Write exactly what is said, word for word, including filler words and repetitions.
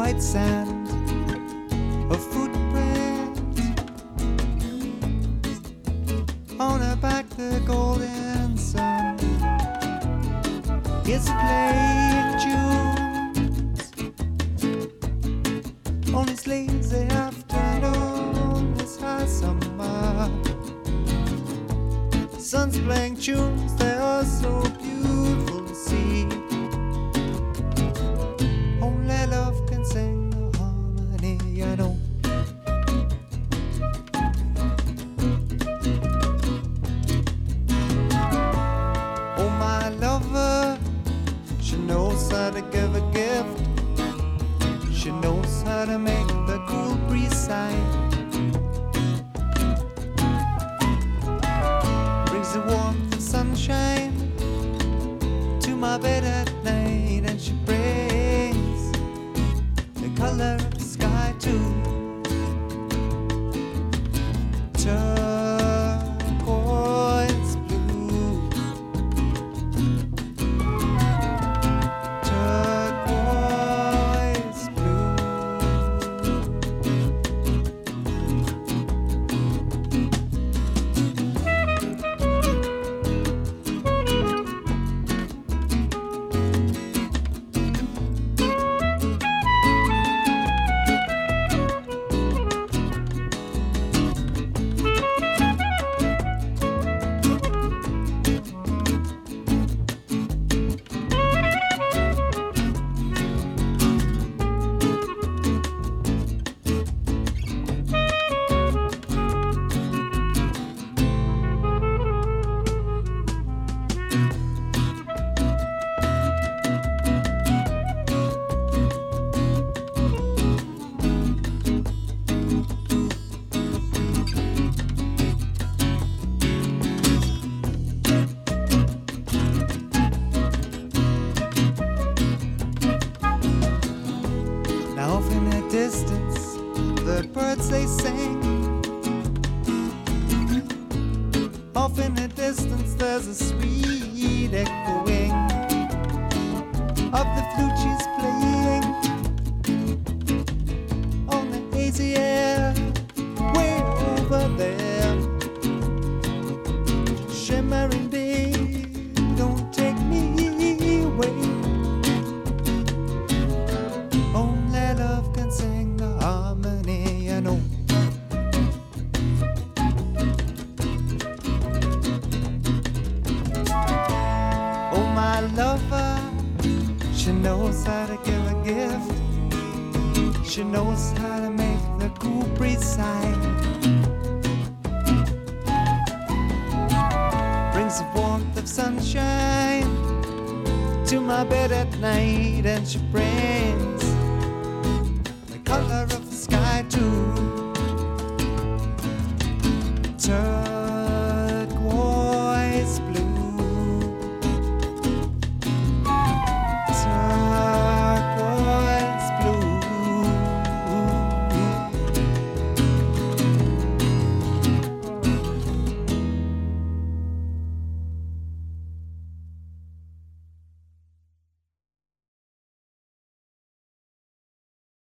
white sand, a footprint on her back, the golden sun is playing tunes on this lazy afternoon, this high summer. Sun's playing tunes, they are so beautiful to see. Only love can sing the harmony, you know. Oh, my lover, she knows how to give a gift. She knows how to make the cool breeze sigh. Brings the warmth of sunshine to my bed at night, and she brings the color of the sky too. Turquoise blue, turquoise blue. Now off in the distance, the birds they sing. Off in the distance, there's a sweet echoing of the flute she's playing on the hazy air way over there. Shimmering day, don't take me away. Only love can sing the harmony, you know. Oh, my lover, she knows how to give a gift. She knows how to make the cool breeze sigh. Brings the warmth of sunshine to my bed at night, and she brings